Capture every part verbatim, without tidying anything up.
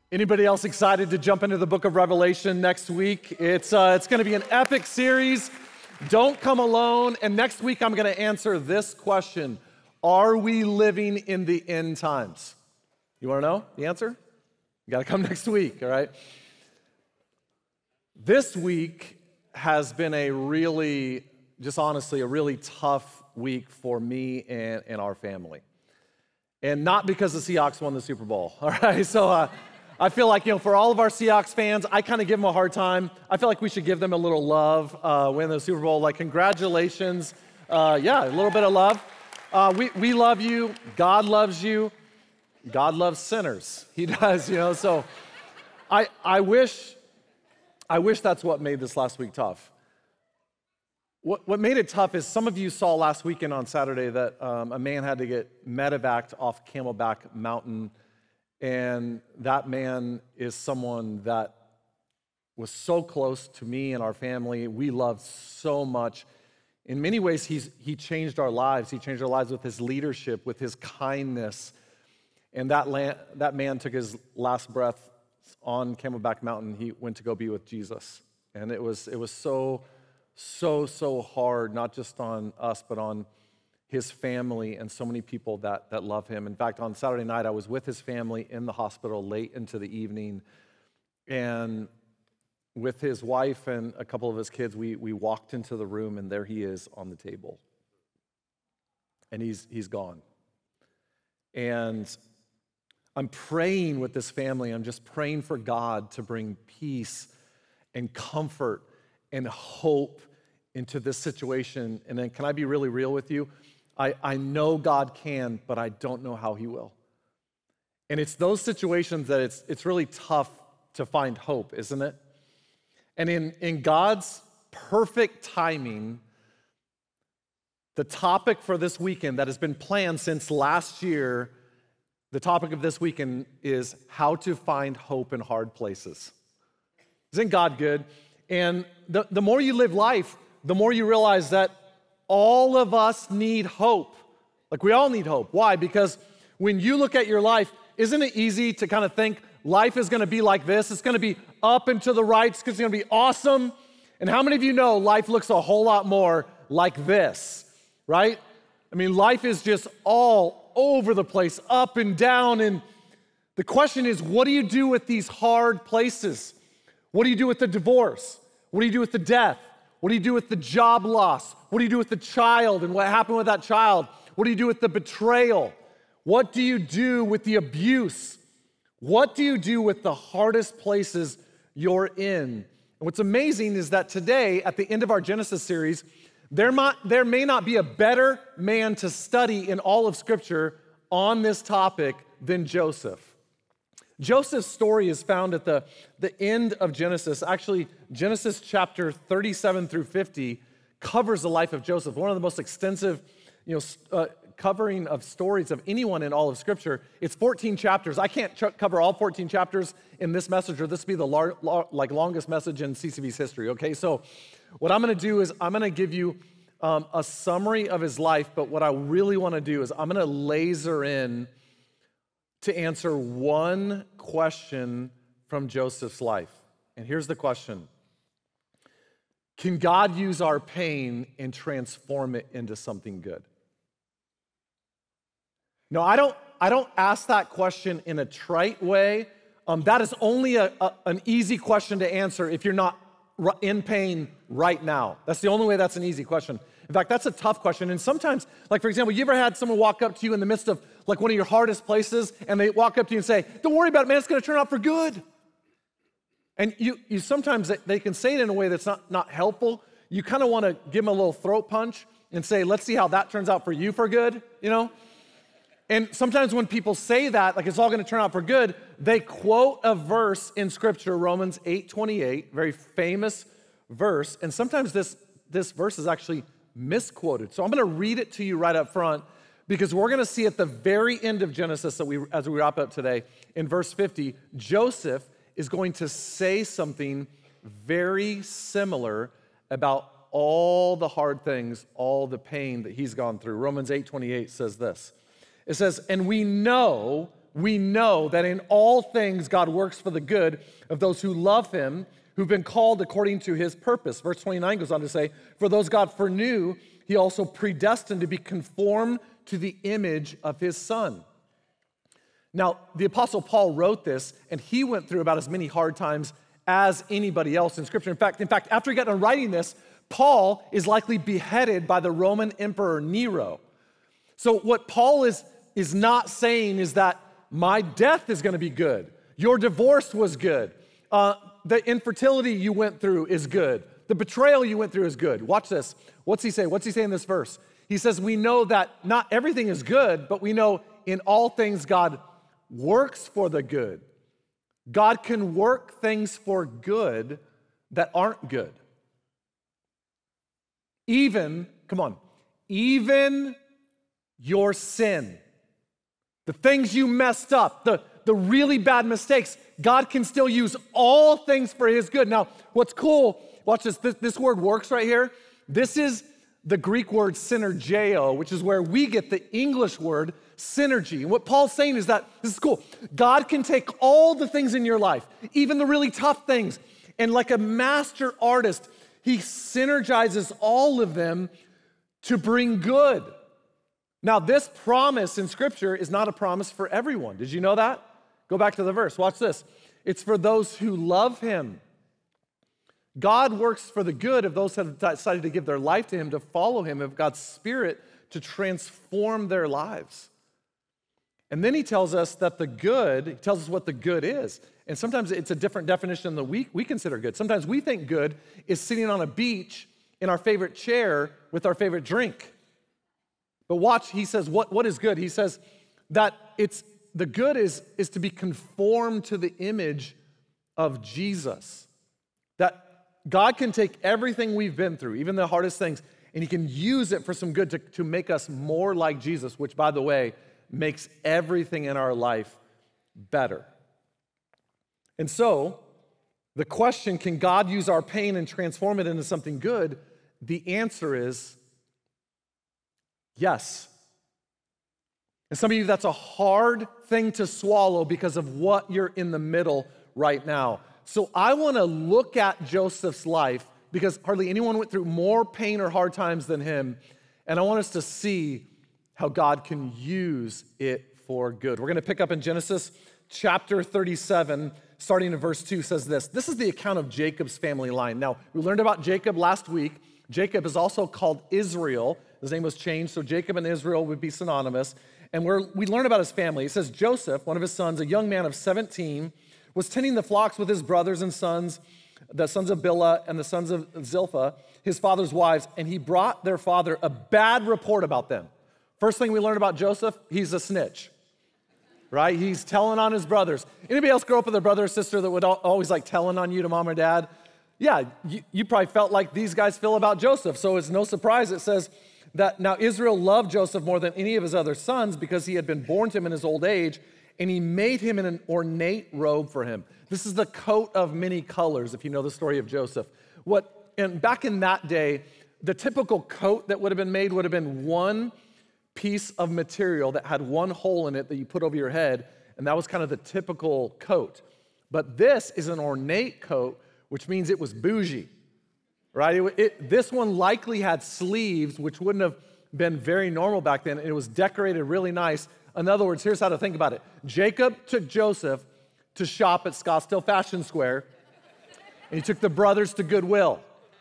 Anybody else excited to jump into the book of Revelation next week? It's, uh, it's going to be an epic series. Don't come alone. And next week, I'm going to answer this question. Are we living in the end times? You want to know the answer? You got to come next week, all right? This week has been a really, just honestly, a really tough week for me and, and our family. And not because the Seahawks won the Super Bowl, all right? So uh, I feel like, you know, for all of our Seahawks fans, I kind of give them a hard time. I feel like we should give them a little love, uh, win the Super Bowl. Like, congratulations. Uh, yeah, a little bit of love. Uh, we, we love you. God loves you. God loves sinners. He does, you know. So I, I wish, I wish that's what made this last week tough. What, what made it tough is some of you saw last weekend on Saturday that um, a man had to get medevaced off Camelback Mountain, and that man is someone that was so close to me and our family. We loved so much. In many ways, he's, he changed our lives. He changed our lives with his leadership, with his kindness, and that, land, that man took his last breath on Camelback Mountain. He went to go be with Jesus, and it was it was so. So, so hard, not just on us, but on his family and so many people that, that love him. In fact, on Saturday night, I was with his family in the hospital late into the evening, and with his wife and a couple of his kids, we, we walked into the room, and there he is on the table. And he's, he's gone. And I'm praying with this family. I'm just praying for God to bring peace and comfort and hope into this situation. And then can I be really real with you? I, I know God can, but I don't know how he will. And it's those situations that it's it's really tough to find hope, isn't it? And in, in God's perfect timing, the topic for this weekend that has been planned since last year, the topic of this weekend is how to find hope in hard places. Isn't God good? And the, the more you live life, the more you realize that all of us need hope. Like, we all need hope. Why? Because when you look at your life, isn't it easy to kind of think life is going to be like this? It's going to be up and to the right. It's going to be awesome. And how many of you know life looks a whole lot more like this, right? I mean, life is just all over the place, up and down. And the question is, what do you do with these hard places? What do you do with the divorce? What do you do with the death? What do you do with the job loss? What do you do with the child and what happened with that child? What do you do with the betrayal? What do you do with the abuse? What do you do with the hardest places you're in? And what's amazing is that today, at the end of our Genesis series, there might, there may not be a better man to study in all of Scripture on this topic than Joseph. Joseph's story is found at the, the end of Genesis. Actually, Genesis chapter thirty-seven through fifty covers the life of Joseph, one of the most extensive, you know, uh, covering of stories of anyone in all of Scripture. It's fourteen chapters. I can't ch- cover all fourteen chapters in this message, or this will be the lar- lar- like longest message in C C V's history, okay? So what I'm going to do is I'm going to give you um, a summary of his life, but what I really want to do is I'm going to laser in to answer one question from Joseph's life. And here's the question. Can God use our pain and transform it into something good? No, I don't, I don't ask that question in a trite way. Um, that is only a, a, an easy question to answer if you're not in pain right now. That's the only way that's an easy question. In fact, that's a tough question. And sometimes, like for example, you ever had someone walk up to you in the midst of like one of your hardest places, and they walk up to you and say, don't worry about it, man, it's gonna turn out for good. And you, you sometimes, they can say it in a way that's not, not helpful. You kind of wanna give them a little throat punch and say, let's see how that turns out for you for good, you know? And sometimes when people say that, like it's all gonna turn out for good, they quote a verse in Scripture, Romans eight twenty-eight, very famous verse, and sometimes this, this verse is actually misquoted. So I'm gonna read it to you right up front, because we're gonna see at the very end of Genesis, that we, as we wrap up today, in verse fifty, Joseph is going to say something very similar about all the hard things, all the pain that he's gone through. Romans eight twenty-eight says this. It says, and we know we know that in all things God works for the good of those who love him, who've been called according to his purpose. Verse twenty-nine goes on to say, for those God foreknew, he also predestined to be conformed to the image of his son. Now, the Apostle Paul wrote this, and he went through about as many hard times as anybody else in Scripture. In fact, in fact, after he got done writing this, Paul is likely beheaded by the Roman Emperor Nero. So what Paul is, is not saying is that my death is going to be good. Your divorce was good. Uh, the infertility you went through is good. The betrayal you went through is good. Watch this. What's he say? What's he say in this verse? He says, we know that not everything is good, but we know in all things God works for the good. God can work things for good that aren't good. Even, come on, even your sin, the things you messed up, the, the really bad mistakes, God can still use all things for his good. Now, what's cool, watch this, this, this word works right here. This is the Greek word synergeo, which is where we get the English word synergy. And what Paul's saying is that, this is cool, God can take all the things in your life, even the really tough things, and like a master artist, he synergizes all of them to bring good. Now, this promise in Scripture is not a promise for everyone. Did you know that? Go back to the verse. Watch this. It's for those who love him. God works for the good of those who have decided to give their life to him, to follow him, of God's Spirit to transform their lives. And then he tells us that the good, he tells us what the good is. And sometimes it's a different definition than we, we consider good. Sometimes we think good is sitting on a beach in our favorite chair with our favorite drink. But watch, he says, what, what is good? He says that it's the good is, is to be conformed to the image of Jesus. That God can take everything we've been through, even the hardest things, and he can use it for some good to, to make us more like Jesus, which, by the way, makes everything in our life better. And so, the question, can God use our pain and transform it into something good? The answer is yes. And some of you, that's a hard thing to swallow because of what you're in the middle right now. So I want to look at Joseph's life because hardly anyone went through more pain or hard times than him. And I want us to see how God can use it for good. We're going to pick up in Genesis chapter thirty-seven, starting in verse two, says this. This is the account of Jacob's family line. Now, we learned about Jacob last week. Jacob is also called Israel. His name was changed, so Jacob and Israel would be synonymous. And we're, we learn about his family. It says Joseph, one of his sons, a young man of seventeen, was tending the flocks with his brothers and sons, the sons of Bilhah and the sons of Zilpah, his father's wives, and he brought their father a bad report about them. First thing we learned about Joseph, he's a snitch, right? He's telling on his brothers. Anybody else grow up with a brother or sister that would always like telling on you to mom or dad? Yeah, you, you probably felt like these guys feel about Joseph, so it's no surprise it says that now Israel loved Joseph more than any of his other sons because he had been born to him in his old age, and he made him in an ornate robe for him. This is the coat of many colors, if you know the story of Joseph. What, and back in that day, the typical coat that would have been made would have been one piece of material that had one hole in it that you put over your head, and that was kind of the typical coat. But this is an ornate coat, which means it was bougie, right? It, it, this one likely had sleeves, which wouldn't have been very normal back then. It was decorated really nice. In other words, here's how to think about it. Jacob took Joseph to shop at Scottsdale Fashion Square, and he took the brothers to Goodwill,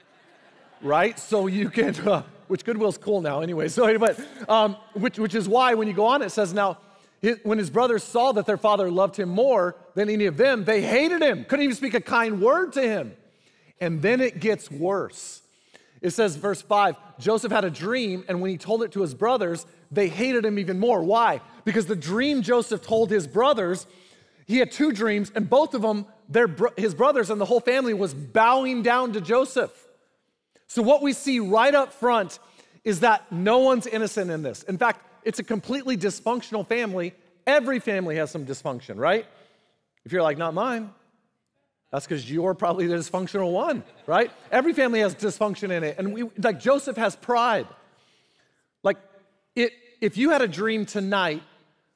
right? So you can, uh, which Goodwill's cool now anyway, so, but, um, which, which is why when you go on, it says now, his, when his brothers saw that their father loved him more than any of them, they hated him, couldn't even speak a kind word to him. And then it gets worse. It says, verse five, Joseph had a dream, and when he told it to his brothers, they hated him even more. Why? Because the dream Joseph told his brothers, he had two dreams, and both of them, their, his brothers and the whole family was bowing down to Joseph. So what we see right up front is that no one's innocent in this. In fact, it's a completely dysfunctional family. Every family has some dysfunction, right? If you're like, not mine, that's because you're probably the dysfunctional one, right? Every family has dysfunction in it. And we, like Joseph has pride. Like, it, if you had a dream tonight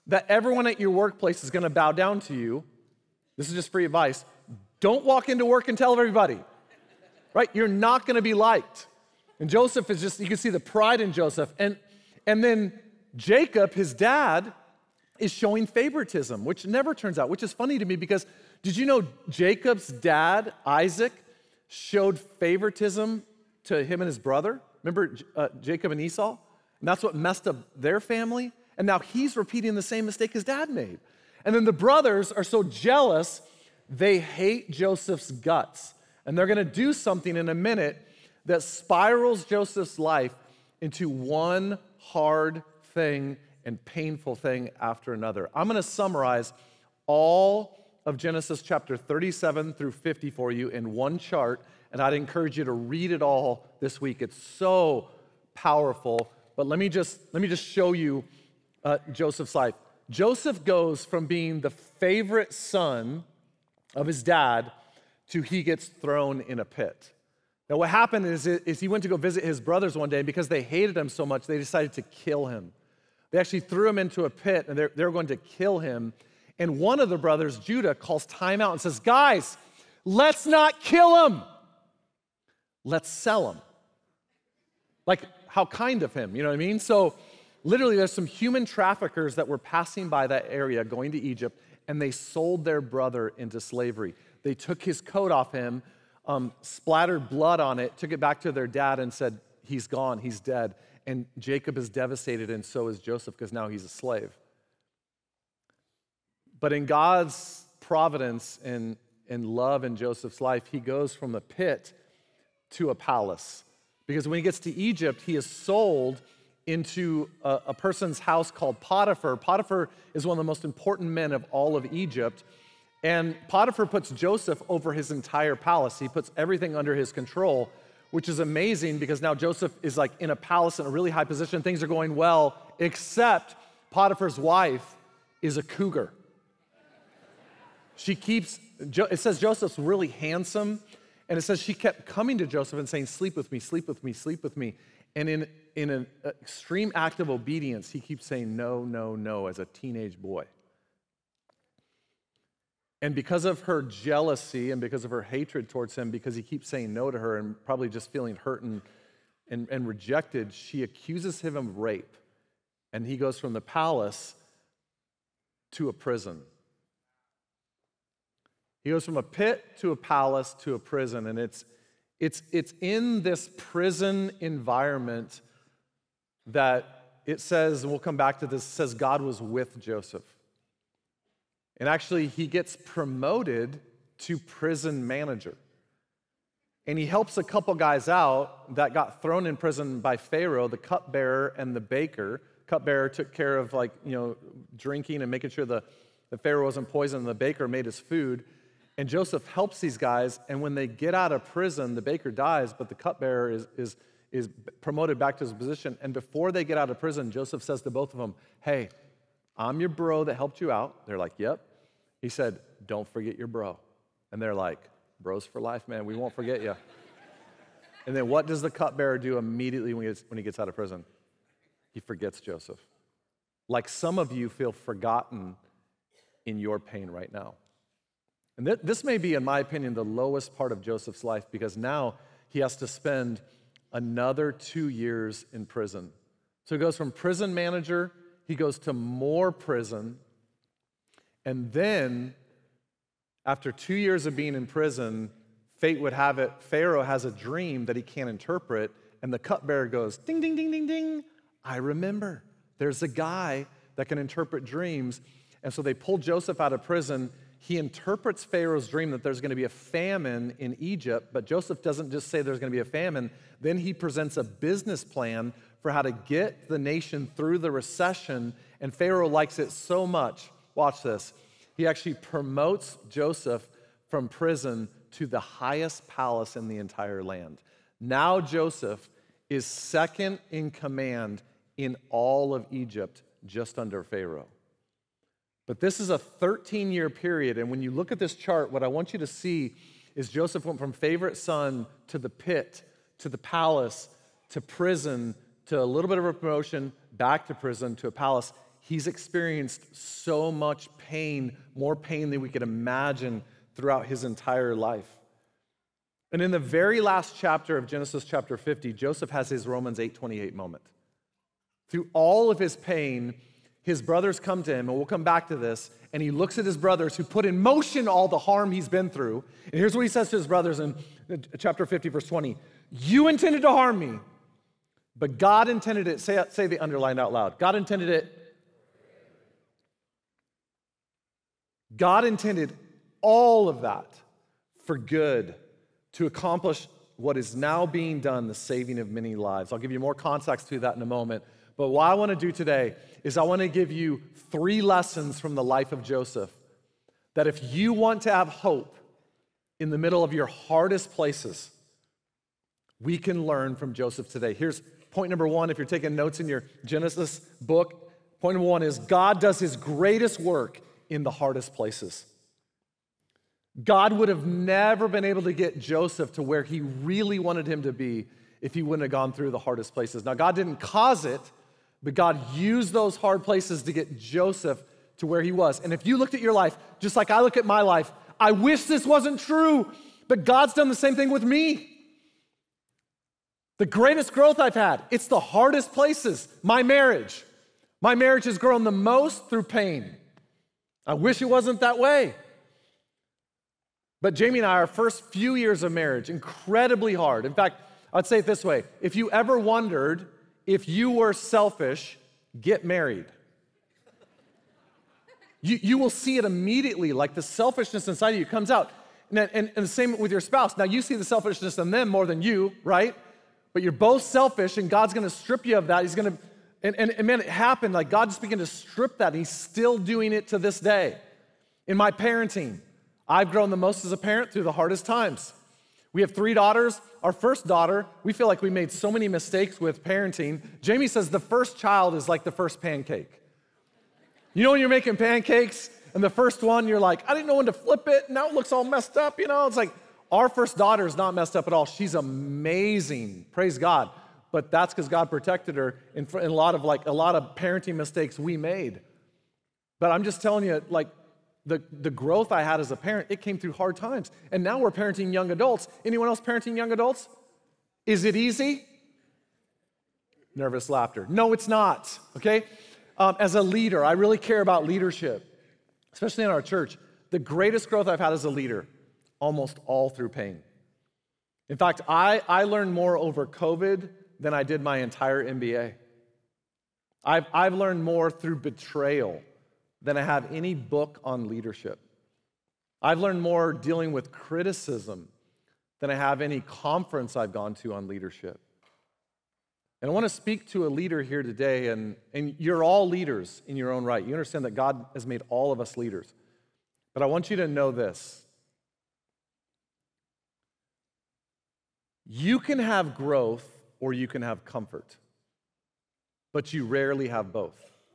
that everyone at your workplace is gonna bow down to you, this is just free advice, don't walk into work and tell everybody, right? You're not gonna be liked. And Joseph is just, you can see the pride in Joseph. And, and then Jacob, his dad, is showing favoritism, which never turns out, which is funny to me because did you know Jacob's dad, Isaac, showed favoritism to him and his brother? Remember uh, Jacob and Esau? And that's what messed up their family. And now he's repeating the same mistake his dad made. And then the brothers are so jealous, they hate Joseph's guts. And they're gonna do something in a minute that spirals Joseph's life into one hard thing and painful thing after another. I'm gonna summarize all of Genesis chapter thirty-seven through fifty for you in one chart, and I'd encourage you to read it all this week. It's so powerful, but let me just, let me just show you uh, Joseph's life. Joseph goes from being the favorite son of his dad to he gets thrown in a pit. Now what happened is, is he went to go visit his brothers one day, and because they hated him so much, they decided to kill him. They actually threw him into a pit, and they're, they're going to kill him. And one of the brothers, Judah, calls time out and says, guys, let's not kill him. Let's sell him. Like, how kind of him, you know what I mean? So literally there's some human traffickers that were passing by that area going to Egypt, and they sold their brother into slavery. They took his coat off him, um, splattered blood on it, took it back to their dad and said, he's gone, he's dead. And Jacob is devastated, and so is Joseph, because now he's a slave. But in God's providence and, and love in Joseph's life, he goes from a pit to a palace. Because when he gets to Egypt, he is sold into a, a person's house called Potiphar. Potiphar is one of the most important men of all of Egypt. And Potiphar puts Joseph over his entire palace. He puts everything under his control, which is amazing because now Joseph is like in a palace in a really high position. Things are going well, except Potiphar's wife is a cougar. She keeps, it says Joseph's really handsome, and it says she kept coming to Joseph and saying, sleep with me, sleep with me, sleep with me. And in, in an extreme act of obedience, he keeps saying no, no, no as a teenage boy. And because of her jealousy and because of her hatred towards him, because he keeps saying no to her and probably just feeling hurt and, and, and rejected, she accuses him of rape. And he goes from the palace to a prison. He goes from a pit to a palace to a prison. And it's, it's, it's in this prison environment that it says, and we'll come back to this, it says God was with Joseph. And actually, he gets promoted to prison manager. And he helps a couple guys out that got thrown in prison by Pharaoh, the cupbearer and the baker. Cupbearer took care of, like, you know, drinking and making sure the, the Pharaoh wasn't poisoned, and the baker made his food. And Joseph helps these guys, and when they get out of prison, the baker dies, but the cupbearer is, is, is promoted back to his position. And before they get out of prison, Joseph says to both of them, hey, I'm your bro that helped you out. They're like, yep. He said, don't forget your bro. And they're like, bros for life, man. We won't forget you. And then what does the cupbearer do immediately when he gets, when he gets out of prison? He forgets Joseph. Like some of you feel forgotten in your pain right now. And th- this may be, in my opinion, the lowest part of Joseph's life, because now he has to spend another two years in prison. So he goes from prison manager, he goes to more prison. And then, after two years of being in prison, fate would have it, Pharaoh has a dream that he can't interpret, and the cupbearer goes, ding, ding, ding, ding, ding, I remember. There's a guy that can interpret dreams. And so they pull Joseph out of prison. He interprets Pharaoh's dream that there's going to be a famine in Egypt, but Joseph doesn't just say there's going to be a famine. Then he presents a business plan for how to get the nation through the recession, and Pharaoh likes it so much. Watch this. He actually promotes Joseph from prison to the highest palace in the entire land. Now Joseph is second in command in all of Egypt, just under Pharaoh. But this is a thirteen-year period, and when you look at this chart, what I want you to see is Joseph went from favorite son to the pit, to the palace, to prison, to a little bit of a promotion, back to prison, to a palace. he's experienced so much pain, more pain than we could imagine throughout his entire life. And in the very last chapter of Genesis chapter fifty, Joseph has his Romans eight twenty-eight moment. Through all of his pain, his brothers come to him, and we'll come back to this, and he looks at his brothers who put in motion all the harm he's been through. And here's what he says to his brothers in chapter fifty, verse twenty. You intended to harm me, but God intended it. Say, say the underlined out loud. God intended it. God intended all of that for good, to accomplish what is now being done, the saving of many lives. I'll give you more context to that in a moment. But what I want to do today is I want to give you three lessons from the life of Joseph that if you want to have hope in the middle of your hardest places, we can learn from Joseph today. Here's point number one. If you're taking notes in your Genesis book, point number one is God does his greatest work in the hardest places. God would have never been able to get Joseph to where he really wanted him to be if he wouldn't have gone through the hardest places. Now, God didn't cause it, but God used those hard places to get Joseph to where he was. And if you looked at your life, just like I look at my life, I wish this wasn't true, but God's done the same thing with me. The greatest growth I've had, it's the hardest places. My marriage. My marriage has grown the most through pain. I wish it wasn't that way. But Jamie and I, our first few years of marriage, incredibly hard. In fact, I'd say it this way. If you ever wondered if you were selfish, get married. You, you will see it immediately, like the selfishness inside of you comes out. And, and, and the same with your spouse. Now, you see the selfishness in them more than you, right? But you're both selfish, and God's going to strip you of that. He's going to, and, and, and man, it happened. Like, God just began to strip that. And he's still doing it to this day. In my parenting, I've grown the most as a parent through the hardest times. We have three daughters. Our first daughter, we feel like we made so many mistakes with parenting. Jamie says the first child is like the first pancake. You know when you're making pancakes, and the first one, you're like, I didn't know when to flip it, and now it looks all messed up, you know? It's like, our first daughter is not messed up at all. She's amazing, praise God. But that's because God protected her in, in a lot of like a lot of parenting mistakes we made. But I'm just telling you, like, the, the growth I had as a parent, it came through hard times. And now we're parenting young adults. Anyone else parenting young adults? Is it easy? Nervous laughter. No, it's not, okay? Um, as a leader, I really care about leadership, especially in our church. The greatest growth I've had as a leader, almost all through pain. In fact, I, I learned more over COVID than I did my entire M B A. I've, I've learned more through betrayal than I have any book on leadership. I've learned more dealing with criticism than I have any conference I've gone to on leadership. And I want to speak to a leader here today, and, and you're all leaders in your own right. You understand that God has made all of us leaders. But I want you to know this. You can have growth or you can have comfort, but you rarely have both.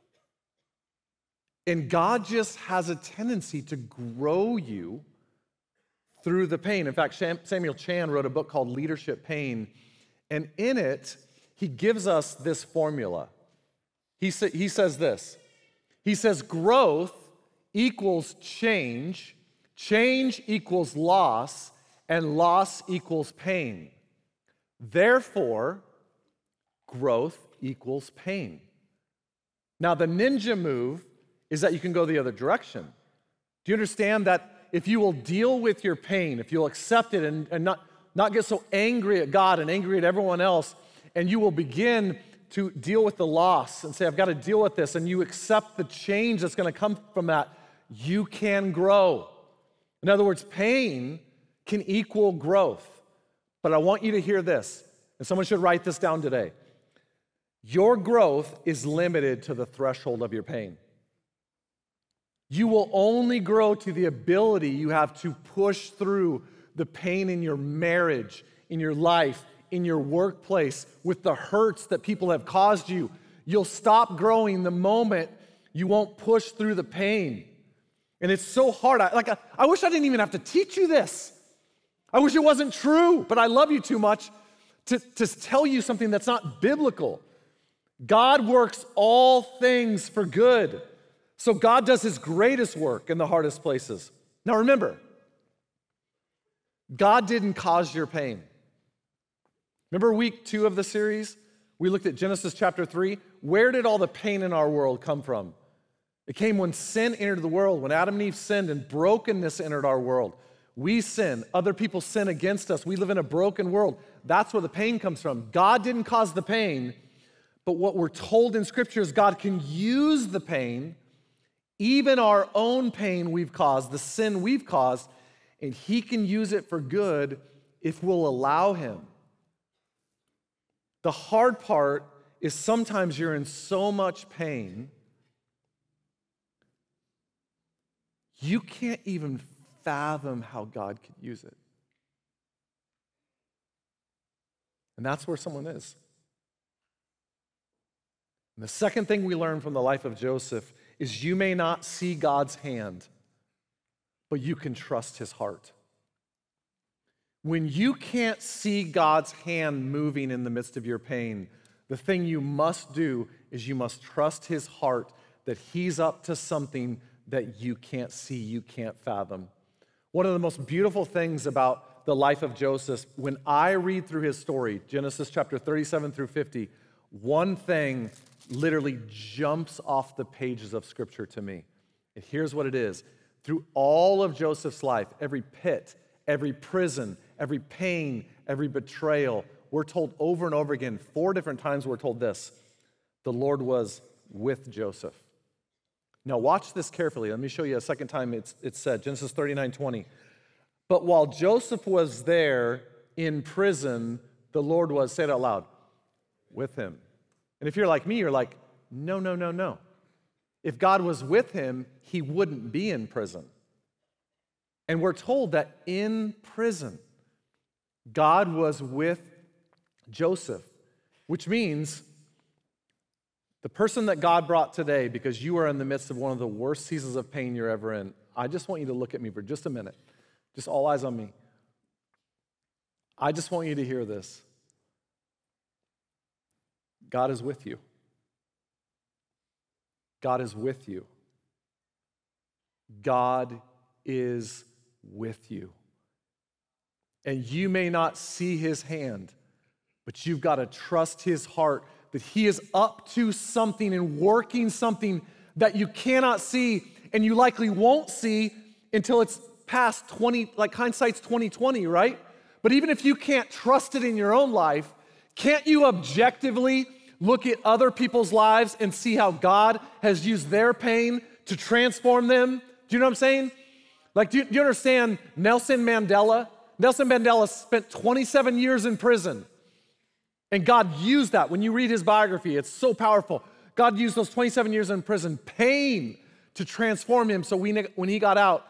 And God just has a tendency to grow you through the pain. In fact, Samuel Chan wrote a book called Leadership Pain, and in it, he gives us this formula. He, sa- he says this. He says, growth equals change, change equals loss, and loss equals pain. Therefore, growth equals pain. Now, the ninja move is that you can go the other direction. Do you understand that if you will deal with your pain, if you'll accept it and, and not, not get so angry at God and angry at everyone else, and you will begin to deal with the loss and say, I've got to deal with this, and you accept the change that's going to come from that, you can grow. In other words, pain can equal growth. But I want you to hear this, and someone should write this down today. Your growth is limited to the threshold of your pain. You will only grow to the ability you have to push through the pain in your marriage, in your life, in your workplace, with the hurts that people have caused you. You'll stop growing the moment you won't push through the pain. And it's so hard. I, like, I, I wish I didn't even have to teach you this. I wish it wasn't true, but I love you too much to, to tell you something that's not biblical. God works all things for good. So God does his greatest work in the hardest places. Now remember, God didn't cause your pain. Remember week two of the series? We looked at Genesis chapter three. Where did all the pain in our world come from? It came when sin entered the world, when Adam and Eve sinned and brokenness entered our world. We sin, other people sin against us. We live in a broken world. That's where the pain comes from. God didn't cause the pain, but what we're told in Scripture is God can use the pain, even our own pain we've caused, the sin we've caused, and he can use it for good if we'll allow him. The hard part is sometimes you're in so much pain, you can't even fathom how God could use it. And that's where someone is. And the second thing we learn from the life of Joseph is you may not see God's hand, but you can trust his heart. When you can't see God's hand moving in the midst of your pain, the thing you must do is you must trust his heart that he's up to something that you can't see, you can't fathom. One of the most beautiful things about the life of Joseph, when I read through his story, Genesis chapter thirty-seven through fifty, one thing literally jumps off the pages of Scripture to me. And here's what it is. Through all of Joseph's life, every pit, every prison, every pain, every betrayal, we're told over and over again, four different times we're told this: the Lord was with Joseph. Now watch this carefully. Let me show you a second time it's, it's said, Genesis thirty-nine twenty. But while Joseph was there in prison, the Lord was, say it out loud, with him. And if you're like me, you're like, no, no, no, no. If God was with him, he wouldn't be in prison. And we're told that in prison, God was with Joseph, which means the person that God brought today, because you are in the midst of one of the worst seasons of pain you're ever in, I just want you to look at me for just a minute. Just all eyes on me. I just want you to hear this. God is with you. God is with you. God is with you. And you may not see his hand, but you've got to trust his heart that he is up to something and working something that you cannot see and you likely won't see until it's past twenty, like hindsight's twenty twenty, right? But even if you can't trust it in your own life, can't you objectively look at other people's lives and see how God has used their pain to transform them? Do you know what I'm saying? Like, do you, do you understand Nelson Mandela? Nelson Mandela spent twenty-seven years in prison. And God used that. When you read his biography, it's so powerful. God used those twenty-seven years in prison, pain, to transform him. So we, when he got out,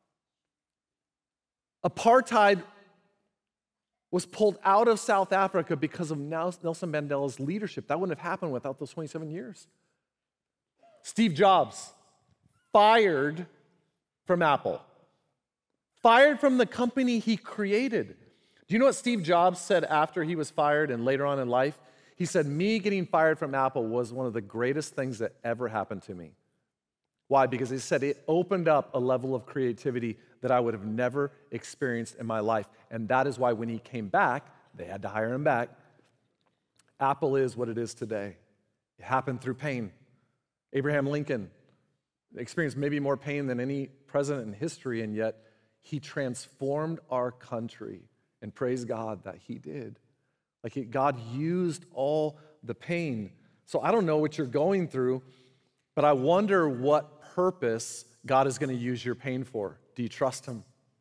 apartheid was pulled out of South Africa because of Nelson Mandela's leadership. That wouldn't have happened without those twenty-seven years. Steve Jobs, fired from Apple, fired from the company he created. Do you know what Steve Jobs said after he was fired and later on in life? He said, me getting fired from Apple was one of the greatest things that ever happened to me. Why? Because he said it opened up a level of creativity that I would have never experienced in my life. And that is why when he came back, they had to hire him back. Apple is what it is today. It happened through pain. Abraham Lincoln experienced maybe more pain than any president in history, and yet he transformed our country. And praise God that he did. Like he, God used all the pain. So I don't know what you're going through, but I wonder what purpose God is going to use your pain for. Do you trust him?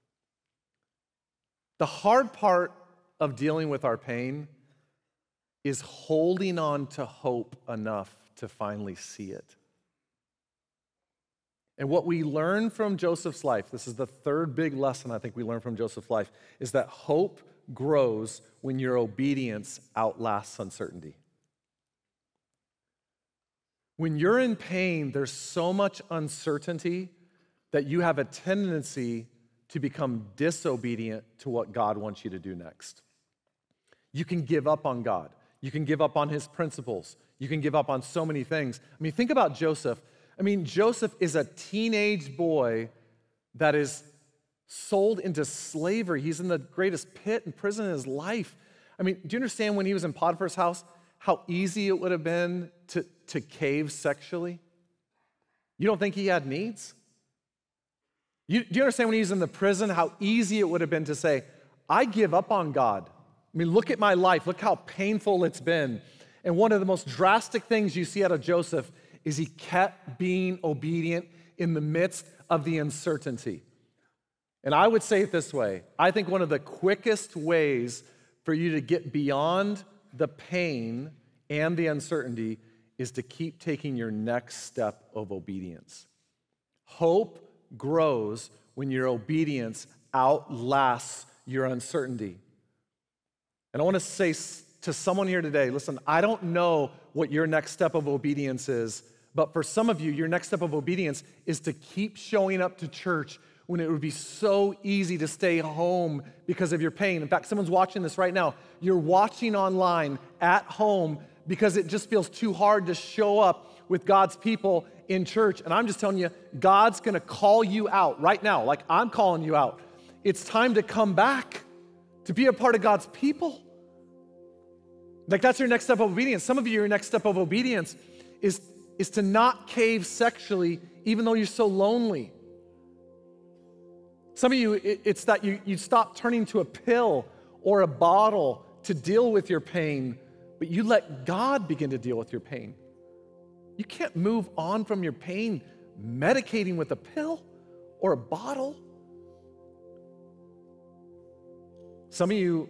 The hard part of dealing with our pain is holding on to hope enough to finally see it. And what we learn from Joseph's life, this is the third big lesson I think we learn from Joseph's life, is that hope grows when your obedience outlasts uncertainty. When you're in pain, there's so much uncertainty that you have a tendency to become disobedient to what God wants you to do next. You can give up on God. You can give up on his principles. You can give up on so many things. I mean, think about Joseph. I mean, Joseph is a teenage boy that is sold into slavery. He's in the greatest pit and prison in his life. I mean, do you understand when he was in Potiphar's house, how easy it would have been to, to cave sexually? You don't think he had needs? You, do you understand when he was in the prison, how easy it would have been to say, I give up on God. I mean, look at my life. Look how painful it's been. And one of the most drastic things you see out of Joseph is he kept being obedient in the midst of the uncertainty. And I would say it this way. I think one of the quickest ways for you to get beyond the pain and the uncertainty is to keep taking your next step of obedience. Hope grows when your obedience outlasts your uncertainty. And I want to say to someone here today, listen, I don't know what your next step of obedience is, but for some of you, your next step of obedience is to keep showing up to church when it would be so easy to stay home because of your pain. In fact, someone's watching this right now. You're watching online at home because it just feels too hard to show up with God's people in church. And I'm just telling you, God's gonna call you out right now, like I'm calling you out. It's time to come back, to be a part of God's people. Like that's your next step of obedience. Some of you, your next step of obedience is, is to not cave sexually even though you're so lonely. Some of you, it, it's that you, you stop turning to a pill or a bottle to deal with your pain, but you let God begin to deal with your pain. You can't move on from your pain medicating with a pill or a bottle. Some of you,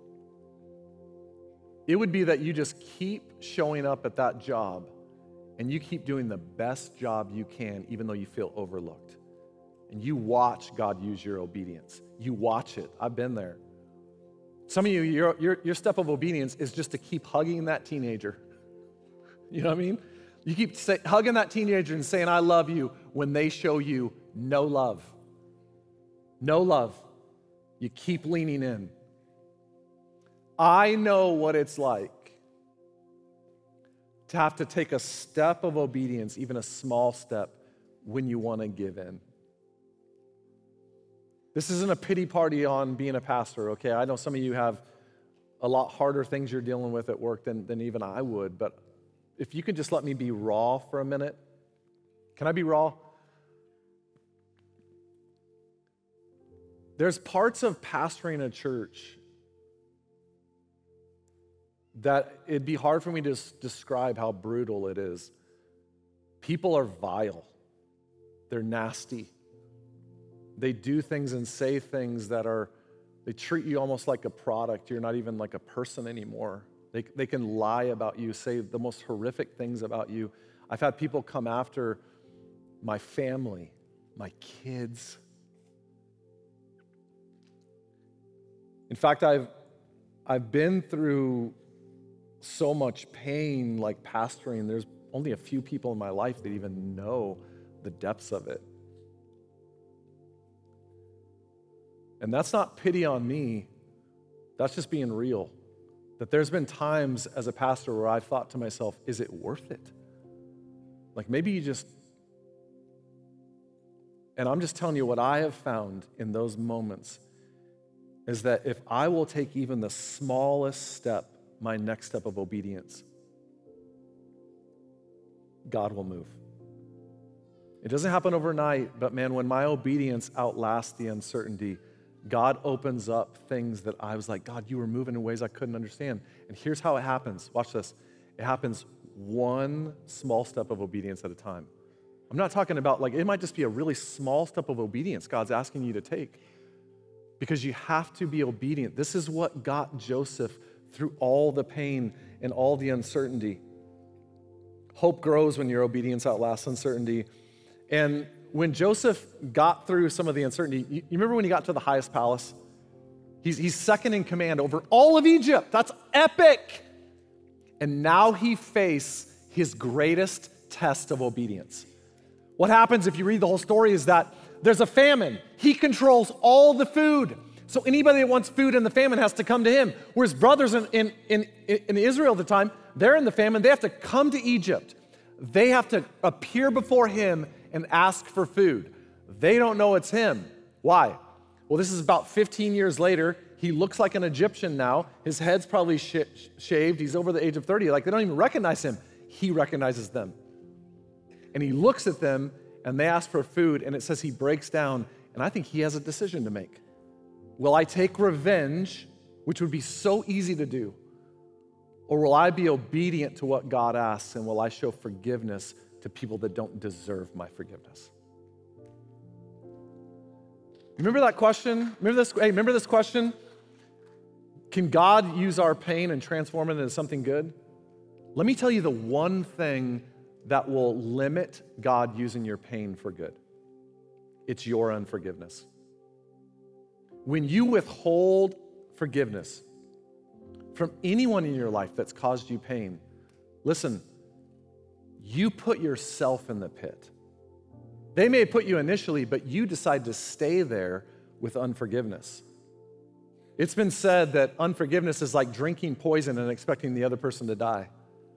it would be that you just keep showing up at that job and you keep doing the best job you can even though you feel overlooked. And you watch God use your obedience. You watch it. I've been there. Some of you, your, your, your step of obedience is just to keep hugging that teenager. You know what I mean? You keep say, hugging that teenager and saying, I love you, when they show you no love. No love. You keep leaning in. I know what it's like to have to take a step of obedience, even a small step, when you want to give in. This isn't a pity party on being a pastor, okay? I know some of you have a lot harder things you're dealing with at work than, than even I would, but if you could just let me be raw for a minute. Can I be raw? There's parts of pastoring a church that it'd be hard for me to s- describe how brutal it is. People are vile. They're nasty. They do things and say things that are, they treat you almost like a product. You're not even like a person anymore. They, they can lie about you, say the most horrific things about you. I've had people come after my family, my kids. In fact, I've, I've been through so much pain like pastoring. There's only a few people in my life that even know the depths of it. And that's not pity on me. That's just being real. That there's been times as a pastor where I've thought to myself, is it worth it? Like maybe you just, and I'm just telling you what I have found in those moments is that if I will take even the smallest step, my next step of obedience, God will move. It doesn't happen overnight, but man, when my obedience outlasts the uncertainty, God opens up things that I was like, God, you were moving in ways I couldn't understand. And here's how it happens. Watch this. It happens one small step of obedience at a time. I'm not talking about like, it might just be a really small step of obedience God's asking you to take because you have to be obedient. This is what got Joseph through all the pain and all the uncertainty. Hope grows when your obedience outlasts uncertainty. And when Joseph got through some of the uncertainty, you, you remember when he got to the highest palace? He's, he's second in command over all of Egypt. That's epic. And now he faced his greatest test of obedience. What happens if you read the whole story is that there's a famine. He controls all the food. So anybody that wants food in the famine has to come to him. Whereas brothers in, in, in, in Israel at the time, they're in the famine, they have to come to Egypt. They have to appear before him and ask for food. They don't know it's him. Why? Well, this is about fifteen years later. He looks like an Egyptian now. His head's probably sh- shaved. He's over the age of thirty. Like, they don't even recognize him. He recognizes them. And he looks at them, and they ask for food, and it says he breaks down, and I think he has a decision to make. Will I take revenge, which would be so easy to do, or will I be obedient to what God asks, and will I show forgiveness to people that don't deserve my forgiveness? Remember that question? Remember this, hey, remember this question? Can God use our pain and transform it into something good? Let me tell you the one thing that will limit God using your pain for good. It's your unforgiveness. When you withhold forgiveness from anyone in your life that's caused you pain, listen, you put yourself in the pit. They may put you initially, but you decide to stay there with unforgiveness. It's been said that unforgiveness is like drinking poison and expecting the other person to die.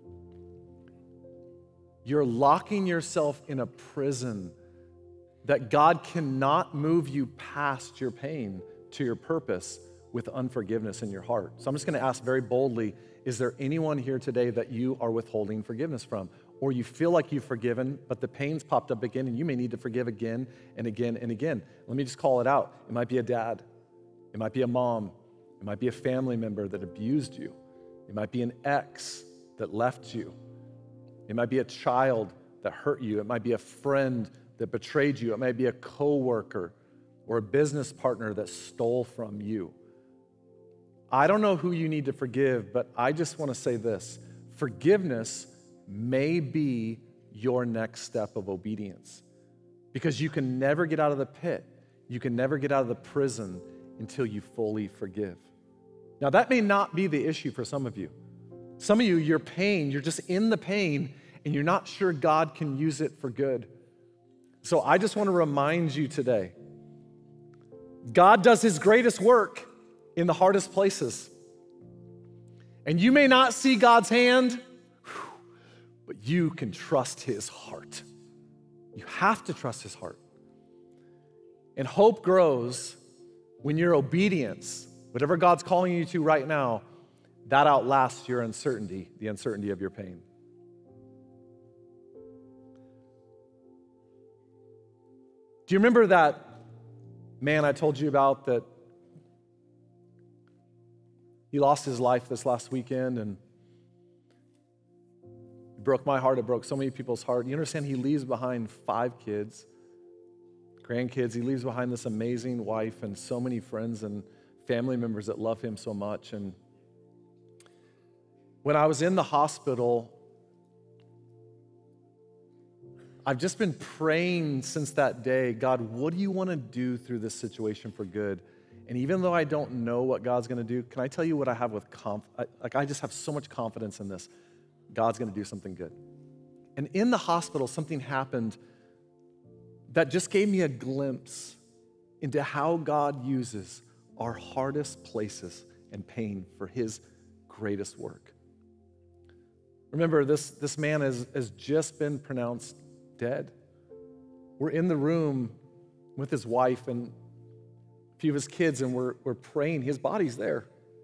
You're locking yourself in a prison that God cannot move you past your pain to your purpose with unforgiveness in your heart. So I'm just going to ask very boldly, is there anyone here today that you are withholding forgiveness from? Or you feel like you've forgiven, but the pain's popped up again and you may need to forgive again and again and again. Let me just call it out. It might be a dad. It might be a mom. It might be a family member that abused you. It might be an ex that left you. It might be a child that hurt you. It might be a friend that betrayed you. It might be a coworker or a business partner that stole from you. I don't know who you need to forgive, but I just want to say this. Forgiveness may be your next step of obedience, because you can never get out of the pit. You can never get out of the prison until you fully forgive. Now, that may not be the issue for some of you. Some of you, your pain, you're just in the pain and you're not sure God can use it for good. So I just want to remind you today, God does his greatest work in the hardest places. And you may not see God's hand, but you can trust his heart. You have to trust his heart. And hope grows when your obedience, whatever God's calling you to right now, that outlasts your uncertainty, the uncertainty of your pain. Do you remember that man I told you about that he lost his life this last weekend, and it broke my heart, it broke so many people's heart. You understand, he leaves behind five kids, grandkids. He leaves behind this amazing wife and so many friends and family members that love him so much. And when I was in the hospital, I've just been praying since that day, God, what do you want to do through this situation for good? And even though I don't know what God's going to do, can I tell you what I have with conf- I, like I just have so much confidence in this. God's going to do something good. And in the hospital, something happened that just gave me a glimpse into how God uses our hardest places and pain for his greatest work. Remember, this, this man has, has just been pronounced dead. We're in the room with his wife and a few of his kids, and we're, we're praying. His body's there.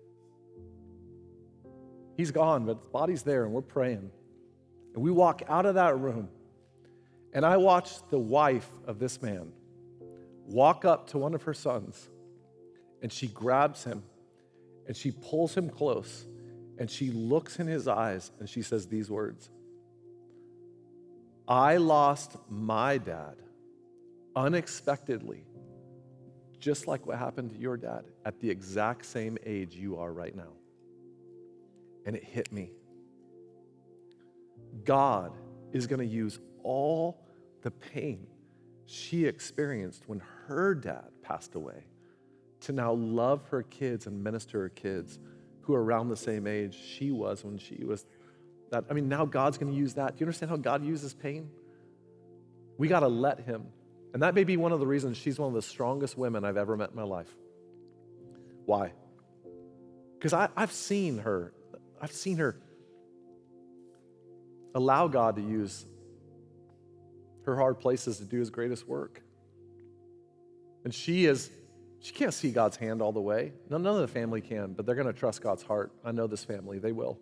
He's gone, but his body's there, and we're praying. And we walk out of that room, and I watch the wife of this man walk up to one of her sons, and she grabs him, and she pulls him close, and she looks in his eyes, and she says these words, I lost my dad unexpectedly, just like what happened to your dad at the exact same age you are right now. And it hit me. God is going to use all the pain she experienced when her dad passed away to now love her kids and minister her kids who are around the same age she was when she was that. I mean, now God's going to use that. Do you understand how God uses pain? We got to let him. And that may be one of the reasons she's one of the strongest women I've ever met in my life. Why? Because I've seen her, I've seen her allow God to use her hard places to do his greatest work. And she is, she can't see God's hand all the way. None, none of the family can, but they're going to trust God's heart. I know this family, they will.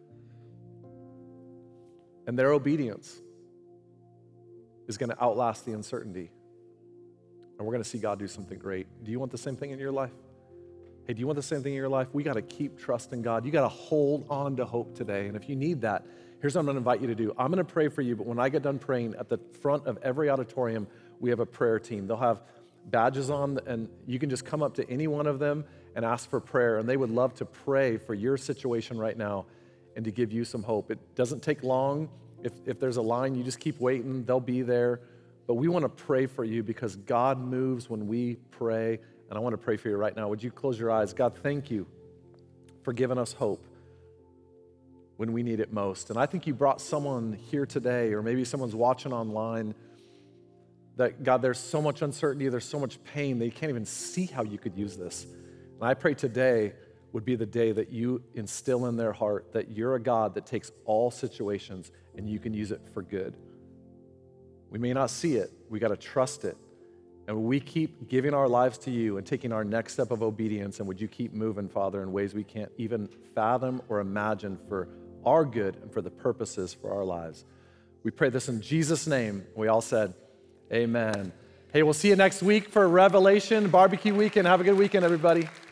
And their obedience is going to outlast the uncertainty. And we're going to see God do something great. Do you want the same thing in your life? Hey, do you want the same thing in your life? We got to keep trusting God. You got to hold on to hope today. And if you need that, here's what I'm going to invite you to do. I'm going to pray for you, but when I get done praying, at the front of every auditorium, we have a prayer team. They'll have badges on, and you can just come up to any one of them and ask for prayer, and they would love to pray for your situation right now and to give you some hope. It doesn't take long. If, if there's a line, you just keep waiting. They'll be there. But we want to pray for you because God moves when we pray, and I want to pray for you right now. Would you close your eyes? God, thank you for giving us hope when we need it most. And I think you brought someone here today, or maybe someone's watching online, that, God, there's so much uncertainty, there's so much pain, they can't even see how you could use this. And I pray today would be the day that you instill in their heart that you're a God that takes all situations and you can use it for good. We may not see it, we got to trust it. And we keep giving our lives to you and taking our next step of obedience, and would you keep moving, Father, in ways we can't even fathom or imagine for our good and for the purposes for our lives. We pray this in Jesus' name. We all said, amen. Hey, we'll see you next week for Revelation Barbecue Weekend. Have a good weekend, everybody.